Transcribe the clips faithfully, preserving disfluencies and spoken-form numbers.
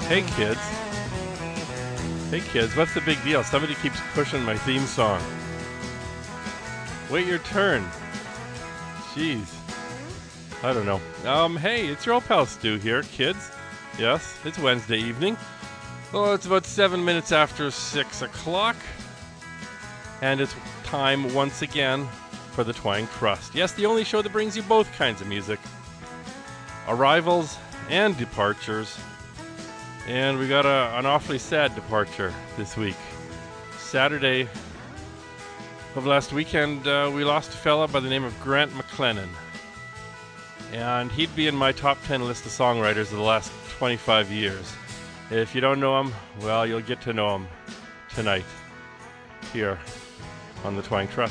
Hey kids. Hey kids, what's the big deal? Somebody keeps pushing my theme song. Wait your turn. Jeez. I don't know. Um, hey, it's your old pal Stu here, kids. Yes, it's Wednesday evening. Oh, it's about seven minutes after six o'clock. And it's time once again for the Twang Trust. Yes, the only show that brings you both kinds of music. Arrivals and departures. And we got a, an awfully sad departure this week. Saturday of last weekend, uh, we lost a fella by the name of Grant McLennan. And he'd be in my top ten list of songwriters of the last twenty-five years. If you don't know him, well, you'll get to know him tonight here on the Twang Trust.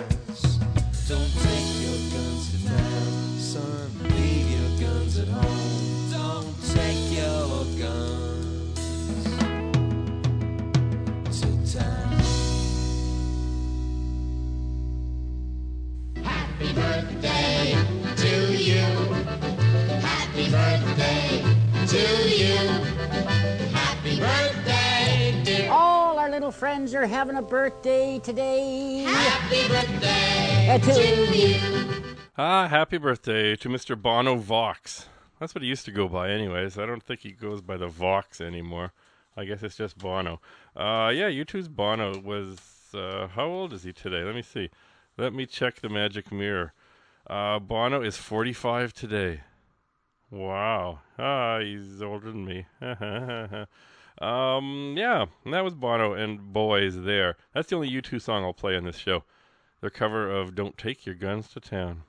Don't take your guns to town, son. Leave your guns at home. to you. Happy birthday, dear. All our little friends are having a birthday today. Happy birthday Uh, to- to you. Ah, happy birthday to Mister Bono Vox. That's what he used to go by anyways. I don't think he goes by the Vox anymore. I guess it's just Bono. Uh, yeah, U two's Bono was, uh, how old is he today? Let me see. Let me check the magic mirror. Uh, Bono is forty-five today. Wow. Ah, he's older than me. um, yeah, and that was Bono and Boys there. That's the only U two song I'll play on this show. Their cover of Don't Take Your Guns to Town,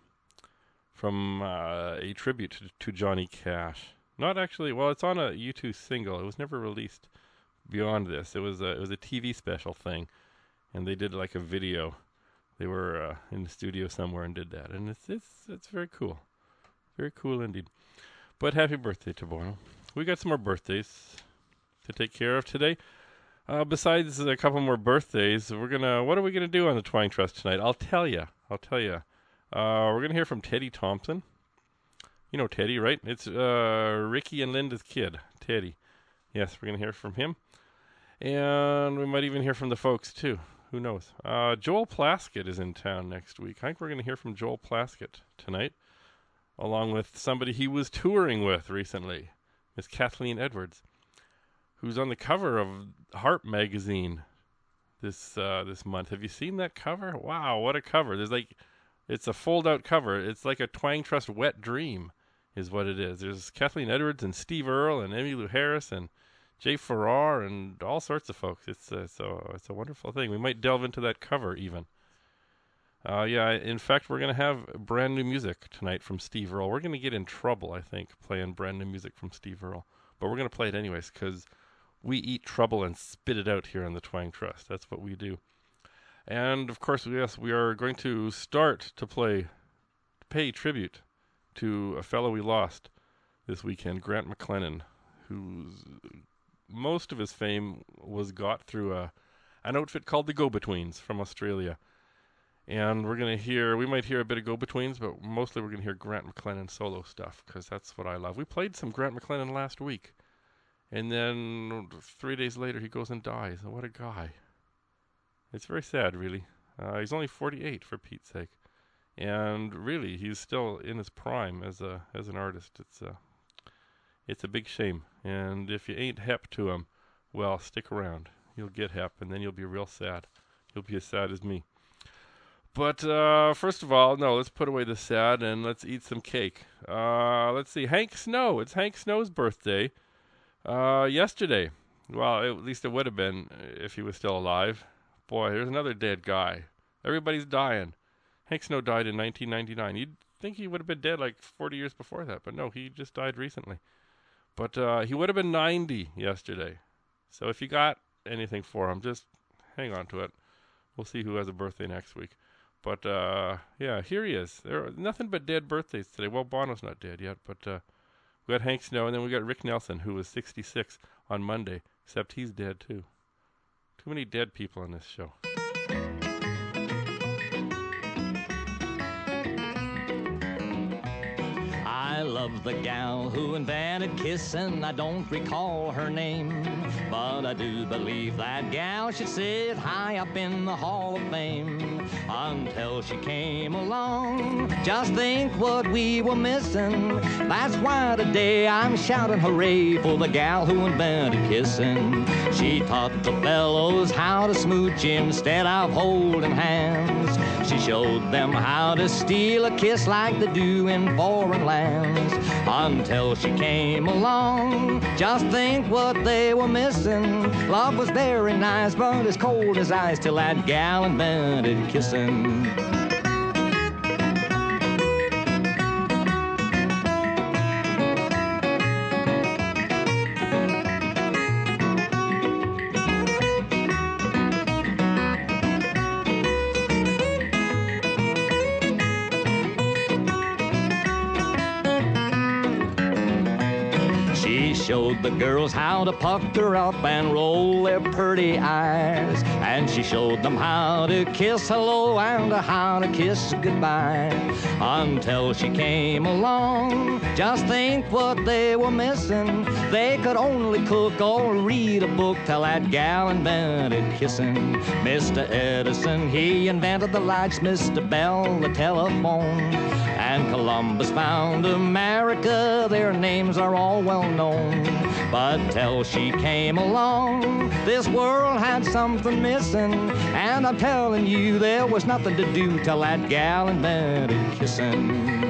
from uh, a tribute to, to Johnny Cash. Not actually, well, it's on a U two single. It was never released beyond this. It was a, it was a T V special thing, and they did like a video. They were uh, in the studio somewhere and did that, and it's it's it's very cool, very cool indeed. But happy birthday to Bono. We got some more birthdays to take care of today. Uh, besides a couple more birthdays, we're gonna. What are we gonna do on the Twang Trust tonight? I'll tell you. I'll tell you. Uh, we're gonna hear from Teddy Thompson. You know Teddy, right? It's uh, Ricky and Linda's kid, Teddy. Yes, we're gonna hear from him, and we might even hear from the folks too. Who knows? Uh, Joel Plaskett is in town next week. I think we're gonna hear from Joel Plaskett tonight, along with somebody he was touring with recently, Miss Kathleen Edwards, who's on the cover of Harp magazine this uh, this month. Have you seen that cover? Wow, what a cover! There's like, it's a fold-out cover. It's like a Twang Trust wet dream, is what it is. There's Kathleen Edwards and Steve Earle and Emmylou Harris and Jay Farrar and all sorts of folks. It's uh, so it's a wonderful thing. We might delve into that cover even. Uh, yeah, in fact, we're going to have brand new music tonight from Steve Earle. We're going to get in trouble, I think, playing brand new music from Steve Earle. But we're going to play it anyways because we eat trouble and spit it out here on the Twang Trust. That's what we do. And, of course, yes, we are going to start to play, to pay tribute to a fellow we lost this weekend, Grant McLennan, whose most of his fame was got through a, an outfit called the Go-Betweens from Australia. And we're going to hear, we might hear a bit of Go-Betweens, but mostly we're going to hear Grant McLennan solo stuff, because that's what I love. We played some Grant McLennan last week. And then three days later, he goes and dies. What a guy. It's very sad, really. Uh, he's only forty-eight, for Pete's sake. And really, he's still in his prime as a as an artist. It's a, it's a big shame. And if you ain't hep to him, well, stick around. You'll get hep, and then you'll be real sad. You'll be as sad as me. But uh, first of all, no, let's put away the sad and let's eat some cake. Uh, let's see. Hank Snow. It's Hank Snow's birthday. Uh, yesterday. Well, at least it would have been if he was still alive. Boy, there's another dead guy. Everybody's dying. Hank Snow died in nineteen ninety-nine. You'd think he would have been dead like forty years before that, but no, he just died recently. But uh, he would have been ninety yesterday. So if you got anything for him, just hang on to it. We'll see who has a birthday next week. But, uh, yeah, here he is. There are nothing but dead birthdays today. Well, Bono's not dead yet, but uh, we got Hank Snow, and then we got Rick Nelson, who was sixty-six on Monday, except he's dead, too. Too many dead people on this show. I love the gal who invented kissing. I don't recall her name, but I do believe that gal should sit high up in the Hall of Fame until she came along. Just think what we were missing. That's why today I'm shouting hooray for the gal who invented kissing. She taught the fellows how to smooch instead of holding hands. She showed them how to steal a kiss like they do in foreign lands. Until she came along, just think what they were missing. Love was very nice, but as cold as ice till that gal invented kissing. showed the girls how to pucker up and roll their pretty eyes. And she showed them how to kiss hello and how to kiss goodbye. Until she came along, just think what they were missing. They could only cook or read a book till that gal invented kissing. Mister Edison, he invented the lights, Mister Bell, the telephone. And Columbus found America, their names are all well known. But till she came along, this world had something missing. And I'm telling you, there was nothing to do till that gal invented kissing.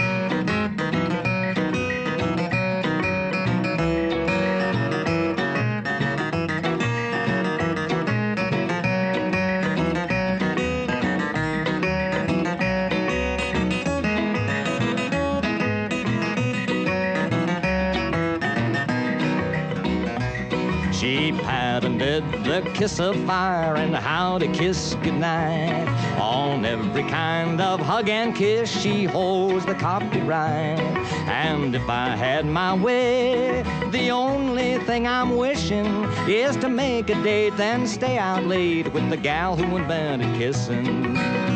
She patented the kiss of fire and how to kiss goodnight. On every kind of hug and kiss, she holds the copyright. And if I had my way, the only thing I'm wishing is to make a date, then stay out late with the gal who invented kissing.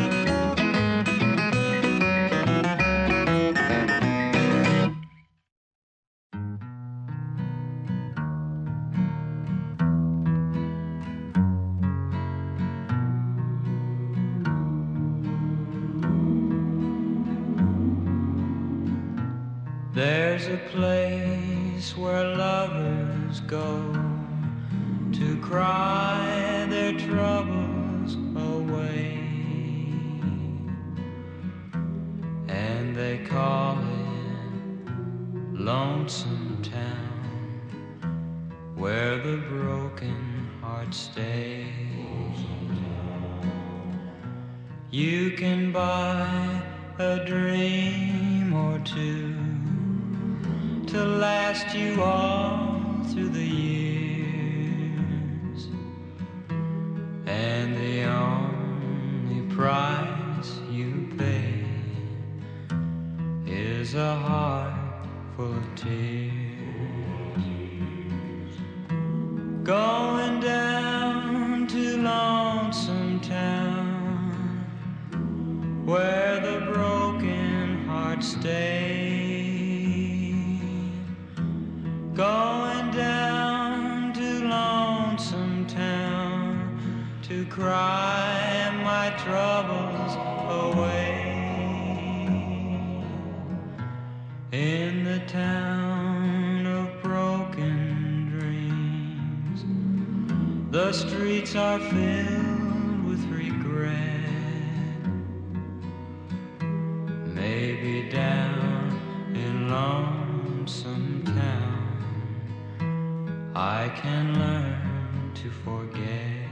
There's a place where lovers go to cry their troubles away, and they call it Lonesome Town, where the broken hearts stay. You can buy a dream or two to last you all through the years, and the only price you pay is a heart full of tears. Going down to Lonesome Town, where the broken hearts stay. Going down to Lonesome Town to cry my troubles away. In the town of broken dreams, the streets are filled with regret. Maybe down in Lonesome Town I can learn to forget.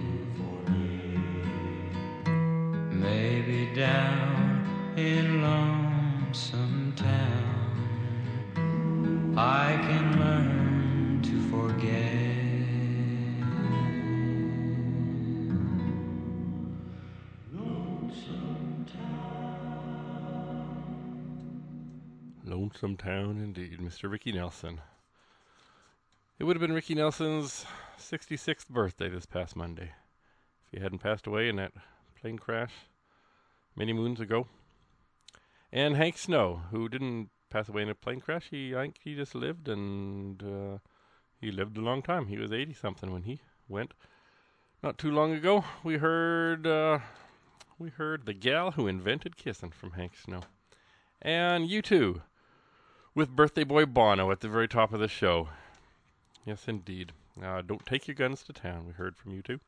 Maybe down in Lonesome Town I can learn to forget. Lonesome Town. Lonesome Town indeed, Mister Ricky Nelson. It would have been Ricky Nelson's sixty-sixth birthday this past Monday, if he hadn't passed away in that plane crash many moons ago. And Hank Snow, who didn't pass away in a plane crash, he I think he just lived, and uh, he lived a long time. He was eighty-something when he went. Not too long ago, we heard uh, we heard The Gal Who Invented Kissin' from Hank Snow. And U two, with Birthday Boy Bono at the very top of the show. Yes, indeed. Uh, don't take your guns to town, we heard from U two.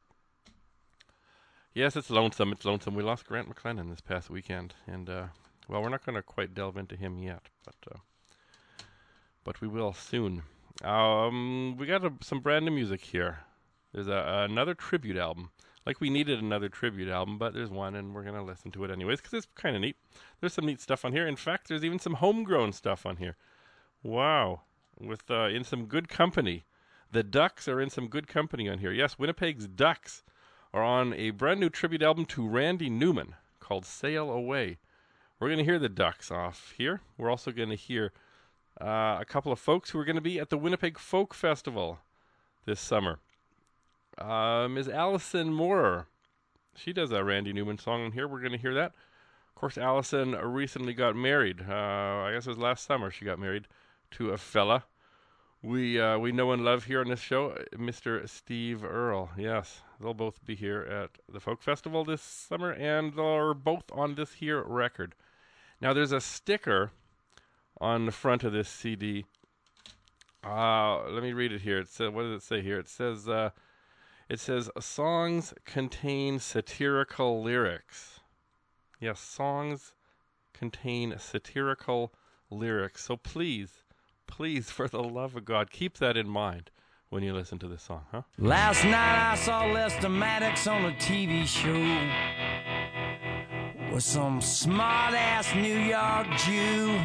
Yes, it's lonesome. It's lonesome. We lost Grant McLennan this past weekend. And, uh, well, we're not going to quite delve into him yet, but uh, but we will soon. Um, we got a, some brand new music here. There's a, another tribute album. Like we needed another tribute album, but there's one, and we're going to listen to it anyways, because it's kind of neat. There's some neat stuff on here. In fact, there's even some homegrown stuff on here. Wow. With uh, in some good company. The Ducks are in some good company on here. Yes, Winnipeg's Ducks are on a brand new tribute album to Randy Newman called Sail Away. We're going to hear the Ducks off here. We're also going to hear uh, a couple of folks who are going to be at the Winnipeg Folk Festival this summer. Uh, Miz Allison Moore, she does a Randy Newman song in here. We're going to hear that. Of course, Allison recently got married. Uh, I guess it was last summer she got married to a fella we uh, we know and love here on this show, Mister Steve Earle. Yes, they'll both be here at the Folk Festival this summer, and they're both on this here record. Now, there's a sticker on the front of this C D. Uh, let me read it here. It says, what does it say here? It says, uh, it says, songs contain satirical lyrics. Yes, songs contain satirical lyrics. So please, please, for the love of God, keep that in mind when you listen to this song, huh? Last night I saw Lester Maddox on a T V show with some smart-ass New York Jew.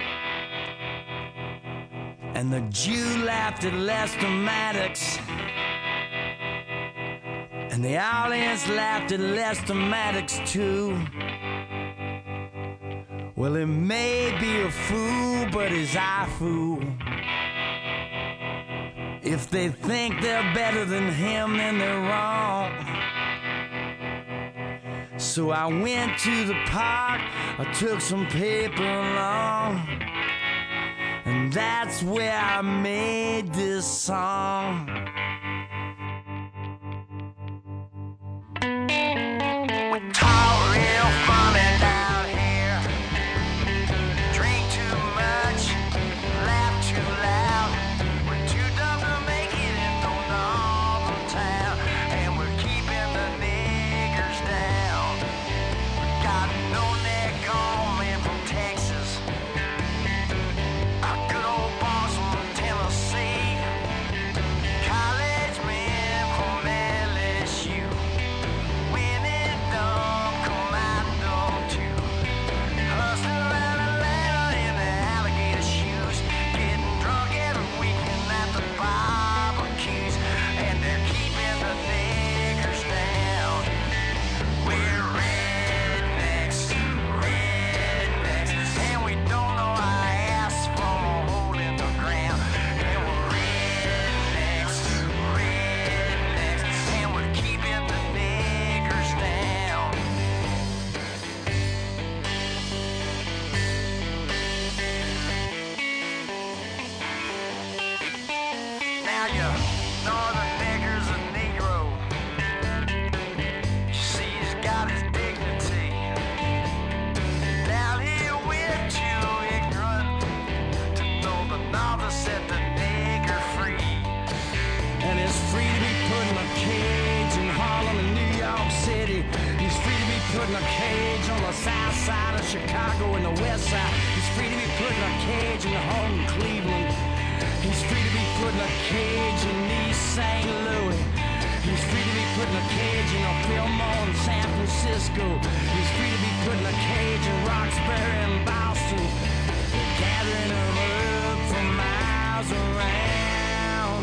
And the Jew laughed at Lester Maddox, and the audience laughed at Lester Maddox too. Well, he may be a fool, but he's a fool. If they think they're better than him, then they're wrong. So I went to the park, I took some paper along, and that's where I made this song. We talk real funny down here, drink too much, laugh too loud. We're too dumb to make it in no northern town, and we're keeping the niggers down. We got no neck on man from Texas, a good old boss from Tennessee, college men from L S U, winning dumb commando too, hustling around Atlanta in the alligator shoes, getting drunk every weekend at the barbecues, and they're keeping the niggers down. We're rednecks, rednecks, and we don't know our ass from a hole in the ground. And we're rednecks, rednecks, and we're keeping the niggers down. Now you northern nigger's a Negro. You see, he's got his dignity. Down here we're too ignorant to know the novice set the nigger free. And it's free to be put in a cage in Harlem and New York City. He's free to be put in a cage on the south side of Chicago and the west side. He's free to be put in a cage in the home in Cleveland. He's free to be put in a cage in East Saint Louis. He's free to be put in a cage in a Fillmore in San Francisco. He's free to be put in a cage in Roxbury and Boston. They're gathering him up from miles around,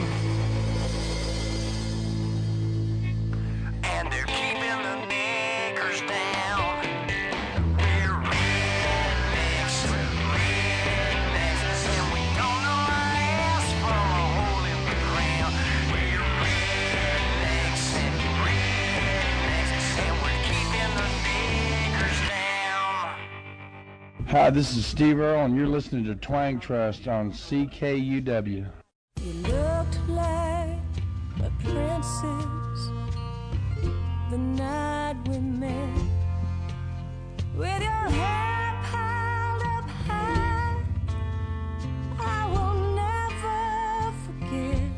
and they're keeping the niggers down. We're rednecks, rednecks, and we don't know our ass from a hole in the ground. We're rednecks, rednecks, and we're keeping the niggers down. Hi, this is Steve Earle, and you're listening to Twang Trust on C K U W. You looked like a princess the night we met, with your hair piled up high. I will never forget.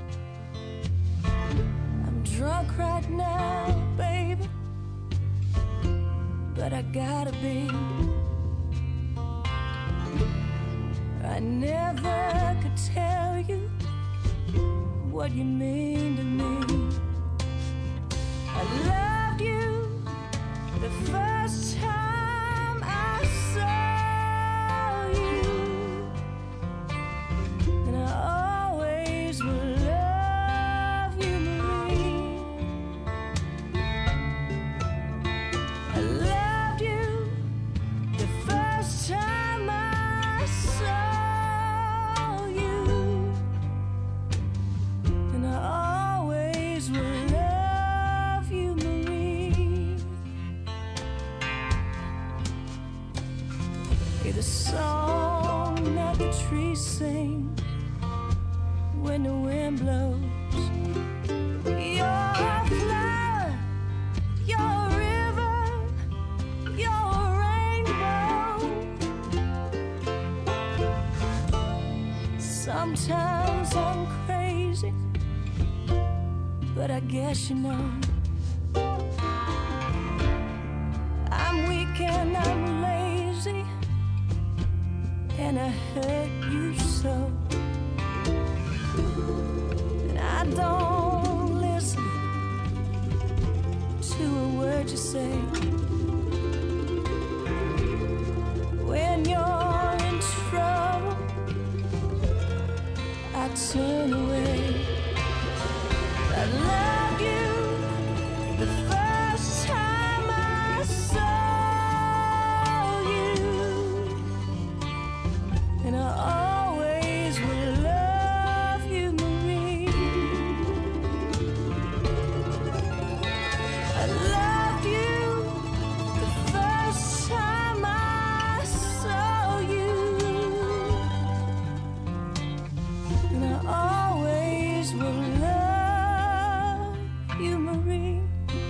I'm drunk right now, baby, but I gotta be. I never could tell you what you mean to me. I loved you the first time I saw you, and I always will love you, Marie. I loved you the first time I saw the song that the trees sing when the wind blows. You're a flower, you're a river, you're a rainbow. Sometimes I'm crazy, but I guess you know. I'm weak and I'm lazy, and I hurt you so. And I don't listen to a word you say. When you're in trouble, I turn away. I loved you the first time I saw you, and I always will love you, Marie. I loved you the first time I saw you, and I always will love you, Marie.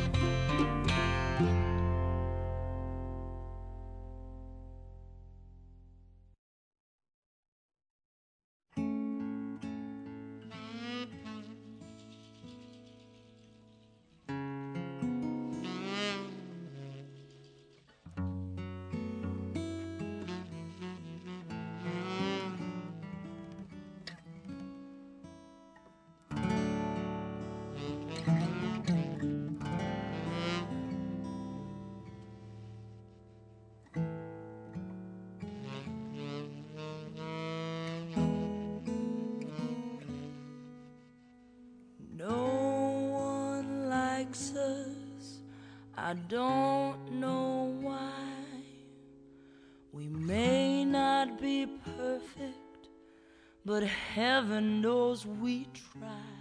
No one likes us, I don't know why. We may not be perfect, but heaven knows we try.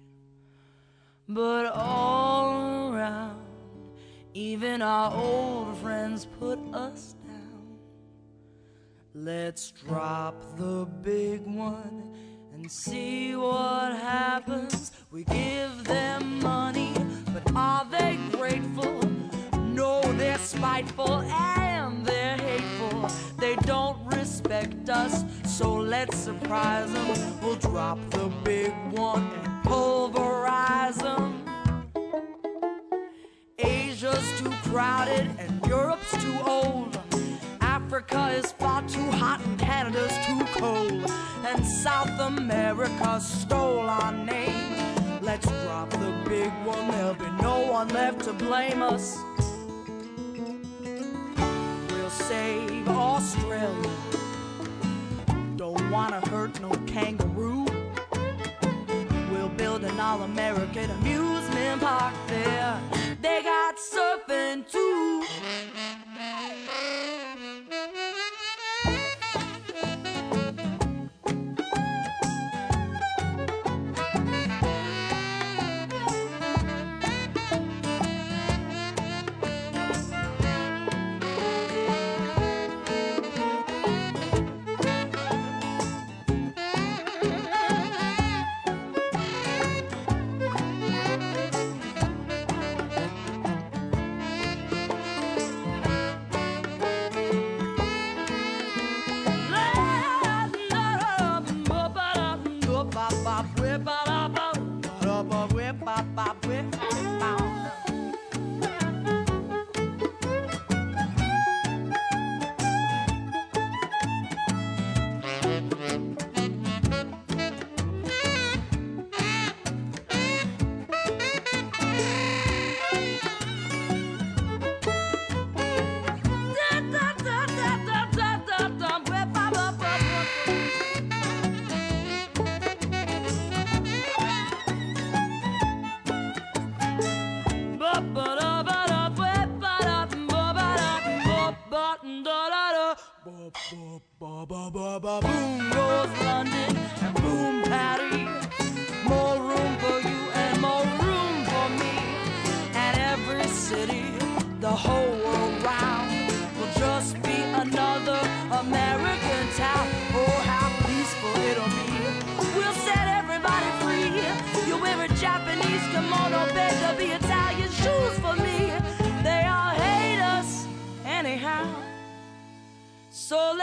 But all around, even our old friends put us down. Let's drop the big one and see what happens. We give them money, but are they grateful? No, they're spiteful and they're hateful. They don't respect us, so let's surprise them. We'll drop the big one and pulverize them. Asia's too crowded and Europe's too old. Africa is far too hot and Canada's too cold. And South America stole our name. Let's drop the big one, there'll be no one left to blame us. We'll save Australia, don't wanna hurt no kangaroo. We'll build an all-American amusement park there. They got surfing too. Boom goes London and boom Patty. More room for you and more room for me. And every city, the whole world round, will just be another American.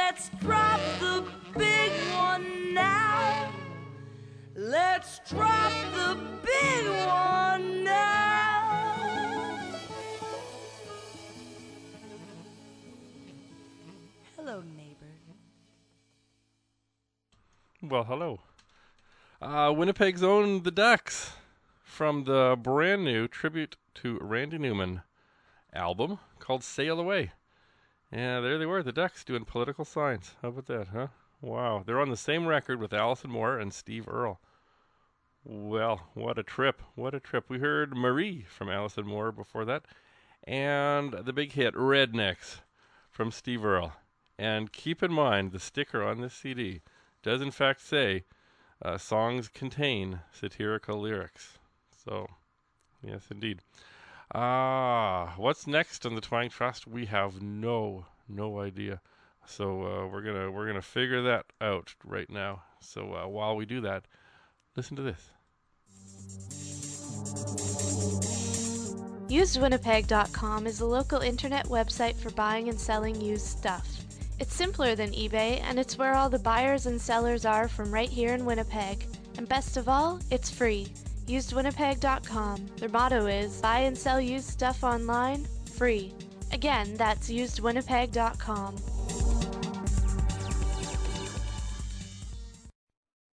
Let's drop the big one now. Let's drop the big one now. Hello, neighbor. Well, hello. Uh, Winnipeg's own The Ducks from the brand new tribute to Randy Newman album called Sail Away. Yeah, there they were, the Ducks, doing political science. How about that, huh? Wow. They're on the same record with Alison Moore and Steve Earle. Well, what a trip. What a trip. We heard Marie from Alison Moore before that, and the big hit, Rednecks, from Steve Earle. And keep in mind, the sticker on this C D does in fact say, uh, songs contain satirical lyrics. So, yes, indeed. Ah, what's next on the Twang Trust? We have no, no idea. So uh, we're gonna we're gonna figure that out right now. So uh, while we do that, listen to this. used winnipeg dot com is a local internet website for buying and selling used stuff. It's simpler than eBay, and it's where all the buyers and sellers are from right here in Winnipeg. And best of all, it's free. used winnipeg dot com. Their motto is, buy and sell used stuff online, free. Again, that's used winnipeg dot com.